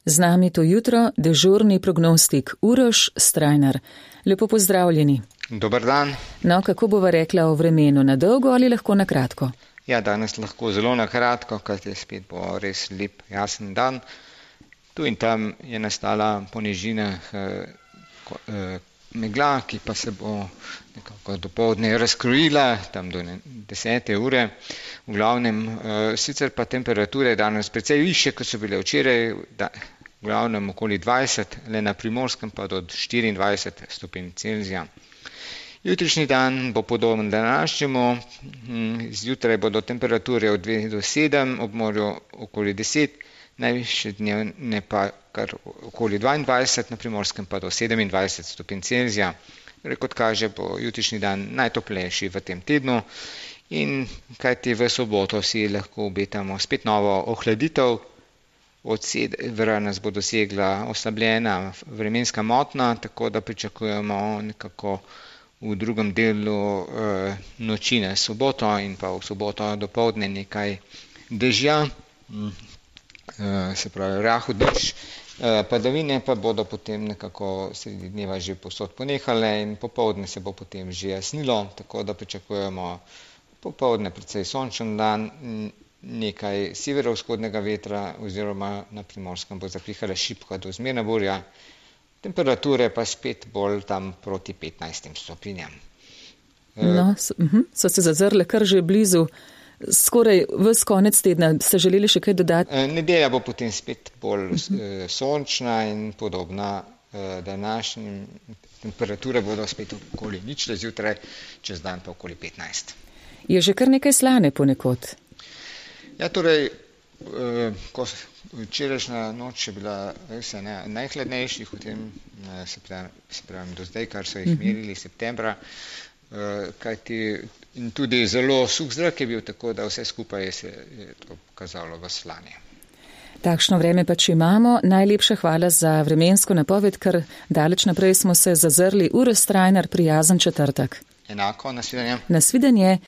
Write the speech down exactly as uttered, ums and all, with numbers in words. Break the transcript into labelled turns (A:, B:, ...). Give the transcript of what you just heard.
A: Z nami to jutro dežurni prognostik Uroš Strajnar. Lepo pozdravljeni.
B: Dober dan.
A: No, kako bova rekla o vremenu, na dolgo ali lahko na kratko?
B: Ja, danes lahko zelo na kratko, kajti spet bo res lep, jasen dan. Tu in tam je nastala po nižinah eh, eh, megla, ki pa se bo nekako dopoldne razkrojila, tam do desete ure. V glavnem, eh, sicer pa temperature danes precej više, kot so bile včeraj, da, v glavnem okoli dvajset, le na Primorskem pa do štiriindvajset stopinj Celzija. Jutrišnji dan bo podoben današnjemu, zjutraj bodo temperature od dve do sedem, ob morju okoli deset, najvišje dnevne pa kar okoli dvaindvajset, na Primorskem pa do sedemindvajset stopinj Celzija. Kot kaže, bo jutrišnji dan najtoplejši v tem tednu in kajti v soboto si lahko obetamo spet novo ohladitev. Od severa nas bo dosegla oslabljena vremenska motnja, tako da pričakujemo nekako v drugem delu e, noči na soboto in pa v soboto dopoldne nekaj dežja, e, se pravi rahel dež. E, padavine pa bodo potem nekako sredi dneva že povsod ponehale in popoldne se bo potem že jasnilo, tako da pričakujemo popoldne precej sončen dan, nekaj severovzhodnega vetra oziroma na Primorskem bo zapihala šibka do zmerna burja. Temperature pa spet bolj tam proti petnajstim stopinjam.
A: No, so, uh-huh, so se zazrle kar že blizu, skoraj ves konec tedna. Se želeli še kaj dodati?
B: Nedelja bo potem spet bolj uh-huh. sončna in podobna današnjim. Temperature bodo spet okoli ničle zjutraj, čez dan pa okoli petnajst.
A: Je že kar nekaj slane ponekod?
B: Ja, torej, ko včerajšnja noč je bila vse najhladnejših v tem, se pravim, se pravim do zdaj, kar so jih merili septembra, kajti in tudi zelo suh zrak je bil, tako da vse skupaj se je to pokazalo v slanje.
A: Takšno vreme pač imamo. Najlepša hvala za vremensko napoved, ker daleč naprej smo se zazrli. Uroš Strajnar, prijazen četrtek.
B: Enako, nasvidenje.
A: Nasvidenje.